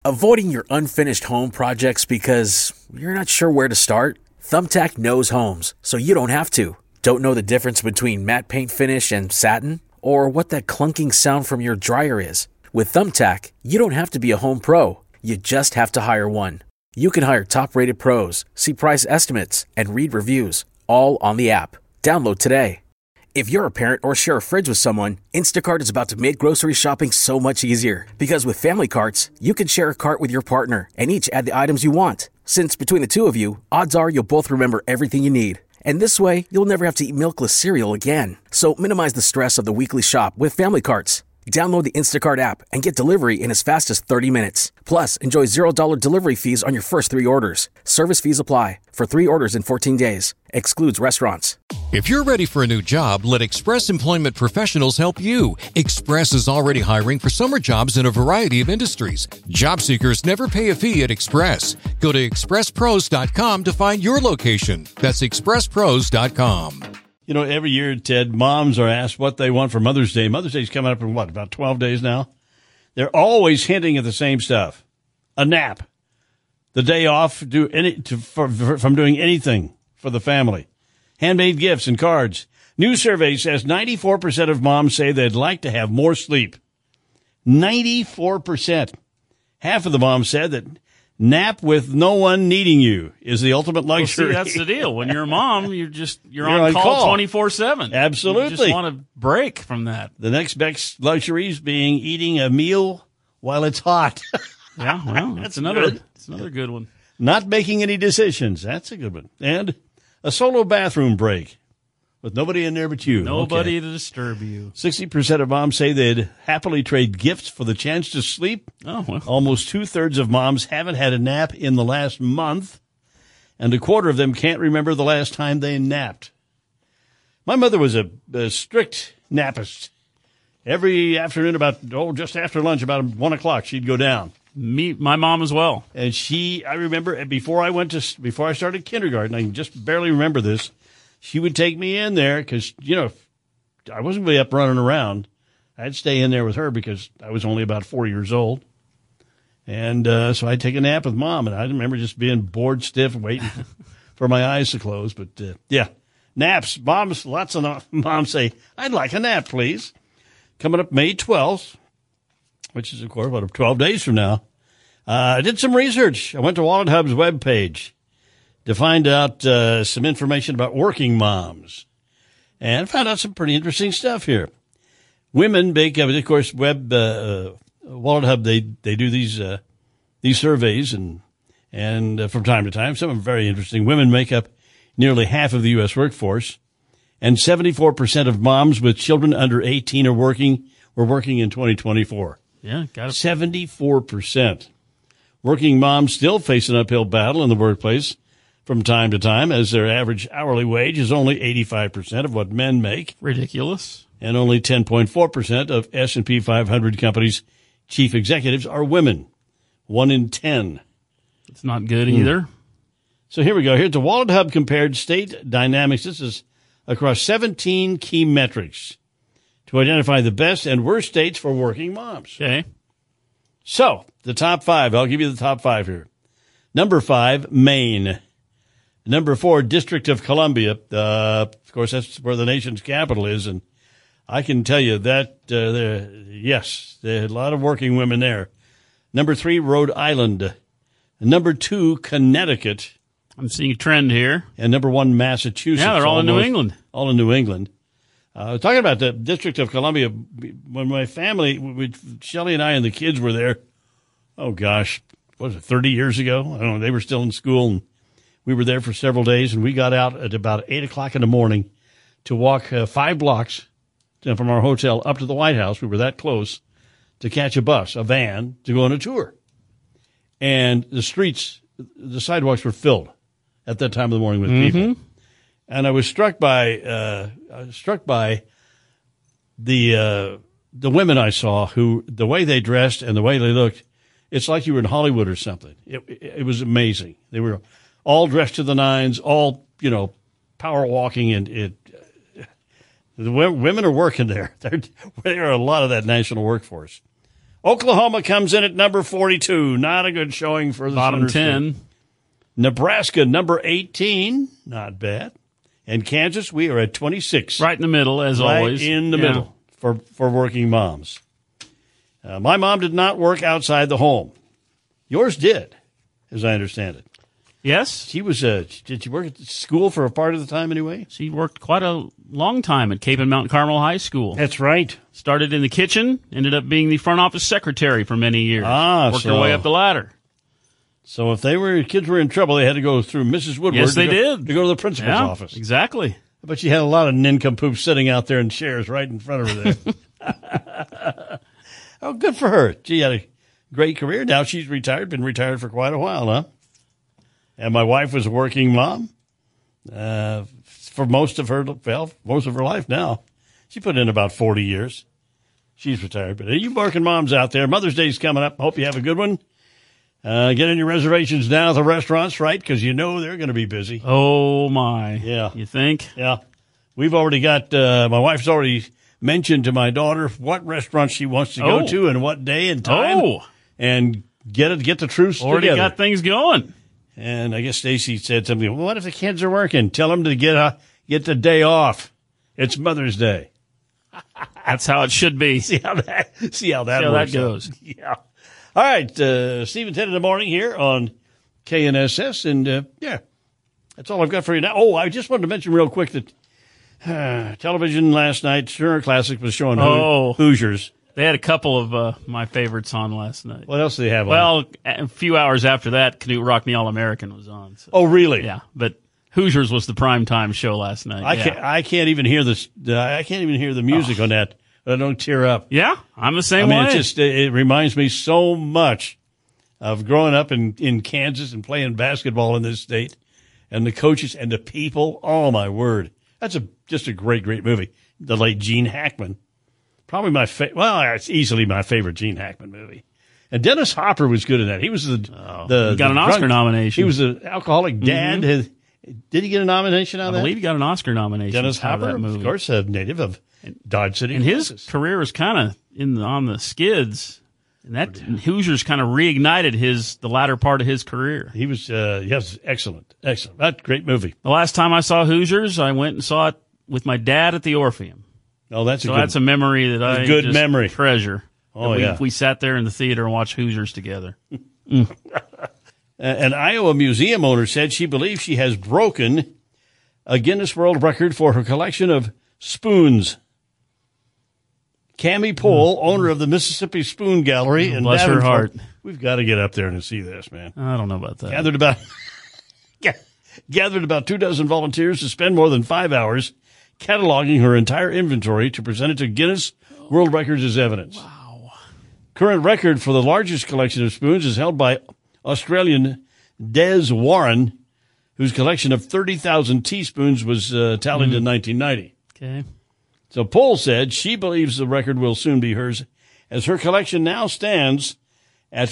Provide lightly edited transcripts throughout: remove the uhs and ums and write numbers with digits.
Avoiding your unfinished home projects because you're not sure where to start? Thumbtack knows homes, so you don't have to. Don't know the difference between matte paint finish and satin? Or what that clunking sound from your dryer is? With Thumbtack, you don't have to be a home pro. You just have to hire one. You can hire top-rated pros, see price estimates, and read reviews, all on the app. Download today. If you're a parent or share a fridge with someone, Instacart is about to make grocery shopping so much easier. Because with family carts, you can share a cart with your partner and each add the items you want. Since between the two of you, odds are you'll both remember everything you need. And this way, you'll never have to eat milkless cereal again. So minimize the stress of the weekly shop with family carts. Download the Instacart app and get delivery in as fast as 30 minutes. Plus, enjoy $0 delivery fees on your first 3 orders. Service fees apply. For 3 orders in 14 days. Excludes restaurants. If you're ready for a new job, let Express Employment Professionals help you. Express is already hiring for summer jobs in a variety of industries. Job seekers never pay a fee at Express. Go to expresspros.com to find your location. That's expresspros.com. You know, every year, Ted, moms are asked what they want for Mother's Day. Mother's Day's coming up in about 12 days now? They're always hinting at the same stuff. A nap. The day off from doing anything for the family. Handmade gifts and cards. New survey says 94% of moms say they'd like to have more sleep. 94%. Half of the moms said that nap with no one needing you is the ultimate luxury. Well, see, that's the deal. When you're a mom, you're on call 24/7. Absolutely. You just want a break from that. The next best luxury is being eating a meal while it's hot. Yeah, well, that's another good one. Not making any decisions. That's a good one. And a solo bathroom break with nobody in there but you. Nobody to disturb you. 60% of moms say they'd happily trade gifts for the chance to sleep. Oh, well. Almost 2/3 of moms haven't had a nap in the last month, and 1/4 of them can't remember the last time they napped. My mother was a strict nappist. Every afternoon just after lunch, about 1 o'clock, she'd go down. My mom as well. And I remember before I started kindergarten, I can just barely remember this, she would take me in there because, I wasn't really up running around. I'd stay in there with her because I was only about 4 years old. And so I'd take a nap with Mom, and I remember just being bored stiff, waiting for my eyes to close. But, yeah, naps. Lots of moms say, I'd like a nap, please. Coming up May 12th, which is, of course, about 12 days from now, I did some research. I went to Wallet Hub's webpage to find out some information about working moms and found out some pretty interesting stuff here. Women make up, of course, Wallet Hub, they do these surveys and from time to time, some of them very interesting. Women make up nearly half of the U.S. workforce, and 74% of moms with children under 18 were working in 2024. Yeah, got it. 74%. Working moms still face an uphill battle in the workplace from time to time, as their average hourly wage is only 85% of what men make. Ridiculous. And only 10.4% of S&P 500 companies' chief executives are women. 1 in 10. It's not good either. So here we go. Here's the Wallet Hub compared state dynamics. This is across 17 key metrics to identify the best and worst states for working moms. Okay. So, the top 5. I'll give you the top 5 here. Number 5, Maine. Number 4, District of Columbia. Of course, that's where the nation's capital is, and I can tell you that, yes, there are a lot of working women there. Number 3, Rhode Island. Number 2, Connecticut. I'm seeing a trend here. And number 1, Massachusetts. Yeah, they're all in New England. All in New England. Talking about the District of Columbia, when my family, Shelley and I and the kids were there, oh gosh, what was it, 30 years ago? I don't know, they were still in school, and we were there for several days, and we got out at about 8 o'clock in the morning to walk 5 blocks from our hotel up to the White House. We were that close to catch a van, to go on a tour. And the sidewalks were filled at that time of the morning with people. And I was struck by the women I saw, who, the way they dressed and the way they looked, it's like you were in Hollywood or something. It was amazing. They were all dressed to the nines, all, power walking, and the women are working there. There are a lot of that national workforce. Oklahoma comes in at number 42. Not a good showing for the bottom Center 10. State. Nebraska, number 18. Not bad. And Kansas, we are at 26. Right in the middle, as always. Right in the middle for working moms. My mom did not work outside the home. Yours did, as I understand it. Yes. She was. Did she work at school for a part of the time anyway? She worked quite a long time at Cape and Mount Carmel High School. That's right. Started in the kitchen, ended up being the front office secretary for many years. Worked her way up the ladder. So if kids were in trouble, they had to go through Mrs. Woodward. Yes, they did. To go to the principal's office. Exactly. But she had a lot of nincompoops sitting out there in chairs right in front of her there. Oh, good for her. She had a great career. Now she's retired, been retired for quite a while, huh? And my wife was a working mom for most of her life now. She put in about 40 years. She's retired. But you working moms out there, Mother's Day's coming up. Hope you have a good one. Get in your reservations now at the restaurants, right? Because you know they're going to be busy. Oh, my. Yeah. You think? Yeah. We've already got, my wife's already mentioned to my daughter what restaurant she wants to go to and what day and time. And get the truce already together. Got things going. And I guess Stacy said something. Well, what if the kids are working? Tell them to get the day off. It's Mother's Day. That's how it should be. See how that goes. Yeah. All right. Stephen 10 in the morning here on KNSS. And, that's all I've got for you now. Oh, I just wanted to mention real quick that television last night, Turner Classic was showing Hoosiers. They had a couple of my favorites on last night. What else do they have on? Well, a few hours after that, Canute Rock Me All-American was on. So. Oh, really? Yeah, but Hoosiers was the primetime show last night. I can't even hear this. I can't even hear the music on that. I don't tear up. Yeah, I'm the same way. I mean, it reminds me so much of growing up in Kansas and playing basketball in this state, and the coaches and the people. Oh my word, that's just a great movie. The late Gene Hackman. Probably it's easily my favorite Gene Hackman movie. And Dennis Hopper was good in that. He was he got an Oscar nomination. He was an alcoholic dad. Mm-hmm. Did he get a nomination on that? I believe he got an Oscar nomination. Dennis Hopper, that movie. Of course, a native of Dodge City, and Kansas. His career was kind of on the skids. And that Hoosiers kind of reignited the latter part of his career. He was excellent. That's a great movie. The last time I saw Hoosiers, I went and saw it with my dad at the Orpheum. Oh, that's a memory that I good memory. Treasure. Oh, we sat there in the theater and watched Hoosiers together. An Iowa museum owner said she believes she has broken a Guinness World Record for her collection of spoons. Cammie Pohl, owner of the Mississippi Spoon Gallery in bless her heart. We've got to get up there and see this, man. I don't know about that. Gathered about 24 volunteers to spend more than 5 hours cataloging her entire inventory to present it to Guinness World Records as evidence. Wow. Current record for the largest collection of spoons is held by Australian Des Warren, whose collection of 30,000 teaspoons was tallied in 1990. Okay. So Pohl said she believes the record will soon be hers, as her collection now stands at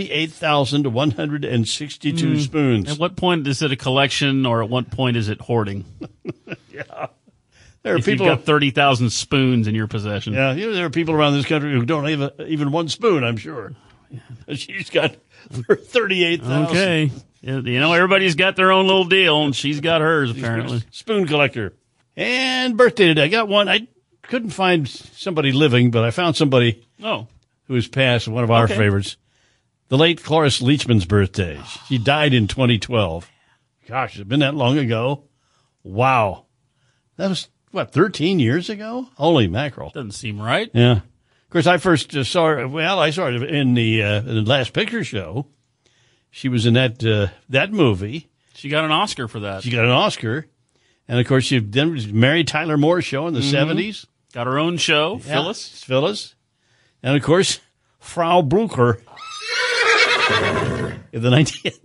38,162 spoons. At what point is it a collection, or at what point is it hoarding? Yeah. There are if people you've got 30,000 spoons in your possession. Yeah, there are people around this country who don't have even one spoon, I'm sure. She's got 38,000. Okay. Everybody's got their own little deal, and she's got hers, apparently. Spoon collector. And birthday today. I got one. I couldn't find somebody living, but I found somebody who has passed, one of our favorites. The late Cloris Leachman's birthday. She died in 2012. Gosh, it's been that long ago. Wow. That was, 13 years ago? Holy mackerel. Doesn't seem right. Yeah. Of course, I first saw her, I saw her in the Last Picture Show. She was in that movie. She got an Oscar for that. She got an Oscar. And, of course, she then married Tyler Moore's show in the 70s. Got her own show, yeah, Phyllis. And, of course, Frau Blucher. in the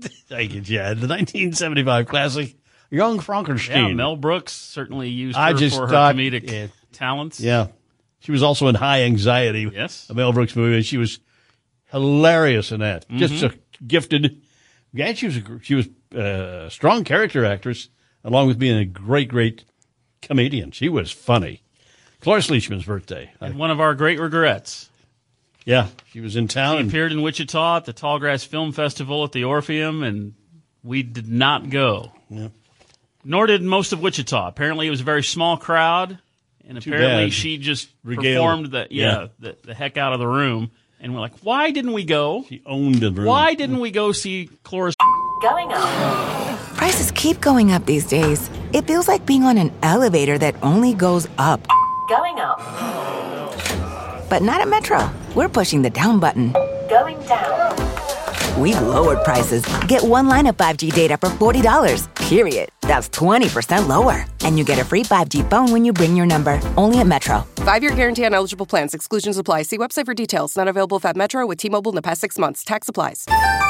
1975 classic, Young Frankenstein. Yeah, Mel Brooks certainly used her for her comedic talents. Yeah. She was also in High Anxiety. Yes. A Mel Brooks movie, and she was hilarious in that. Just a gifted, and she was a strong character actress, along with being a great comedian. She was funny. Cloris Leachman's birthday. And one of our great regrets. Yeah, she was in town. She appeared in Wichita at the Tallgrass Film Festival at the Orpheum, and we did not go. Yeah. Nor did most of Wichita. Apparently, it was a very small crowd, and apparently bad. she just Regaled. performed the heck out of the room. And we're like, why didn't we go? She owned the room. Why didn't we go see Cloris? Going up. Prices keep going up these days. It feels like being on an elevator that only goes up. Going up. But not at Metro. We're pushing the down button. Going down. We've lowered prices. Get one line of 5G data for $40, period. That's 20% lower. And you get a free 5G phone when you bring your number. Only at Metro. 5-year guarantee on eligible plans. Exclusions apply. See website for details. Not available at Metro with T-Mobile in the past 6 months. Tax applies.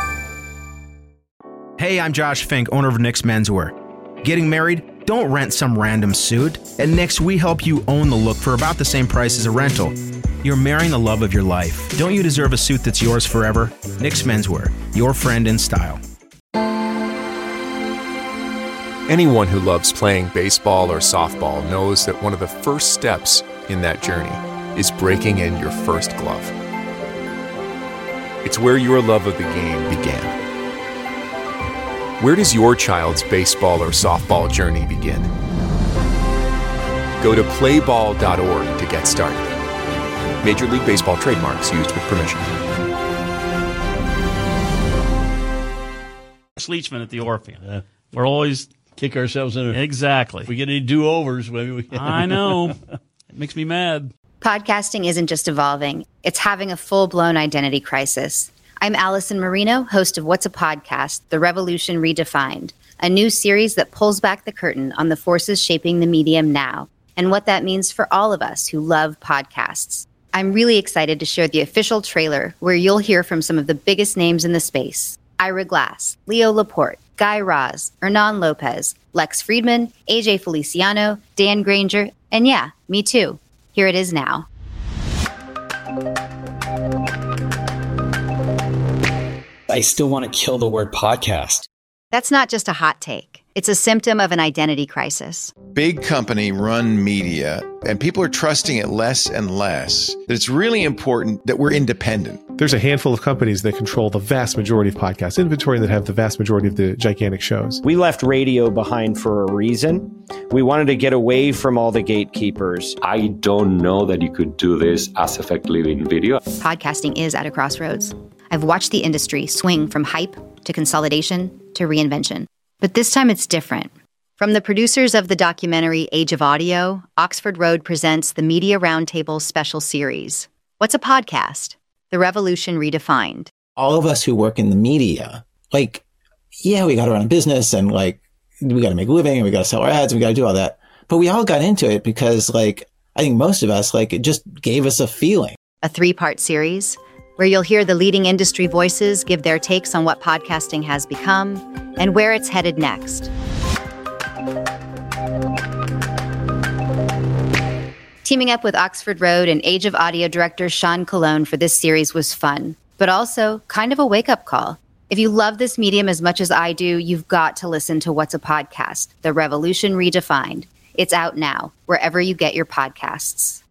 Hey, I'm Josh Fink, owner of Nick's Menswear. Getting married? Don't rent some random suit. At Nick's, we help you own the look for about the same price as a rental. You're marrying the love of your life. Don't you deserve a suit that's yours forever? Nick's Menswear, your friend in style. Anyone who loves playing baseball or softball knows that one of the first steps in that journey is breaking in your first glove. It's where your love of the game began. Where does your child's baseball or softball journey begin? Go to playball.org to get started. Major League Baseball trademarks used with permission. Leachman at the Orpheum. We're always kick ourselves in. Exactly. If we get any do-overs, maybe we. I know. It makes me mad. Podcasting isn't just evolving; it's having a full-blown identity crisis. I'm Allison Marino, host of What's a Podcast? The Revolution Redefined, a new series that pulls back the curtain on the forces shaping the medium now and what that means for all of us who love podcasts. I'm really excited to share the official trailer where you'll hear from some of the biggest names in the space. Ira Glass, Leo Laporte, Guy Raz, Hernan Lopez, Lex Friedman, AJ Feliciano, Dan Granger, and yeah, me too. Here it is now. I still want to kill the word podcast. That's not just a hot take. It's a symptom of an identity crisis. Big company run media, and people are trusting it less and less. That it's really important that we're independent. There's a handful of companies that control the vast majority of podcast inventory that have the vast majority of the gigantic shows. We left radio behind for a reason. We wanted to get away from all the gatekeepers. I don't know that you could do this as effectively in video. Podcasting is at a crossroads. I've watched the industry swing from hype to consolidation to reinvention. But this time it's different. From the producers of the documentary Age of Audio, Oxford Road presents the Media Roundtable special series. What's a podcast? The Revolution Redefined. All of us who work in the media, we got to run a business and we got to make a living and we got to sell our ads and we got to do all that. But we all got into it because I think most of us, it just gave us a feeling. A 3-part series where you'll hear the leading industry voices give their takes on what podcasting has become and where it's headed next. Teaming up with Oxford Road and Age of Audio director Sean Colon for this series was fun, but also kind of a wake-up call. If you love this medium as much as I do, you've got to listen to What's a Podcast? The Revolution Redefined. It's out now, wherever you get your podcasts.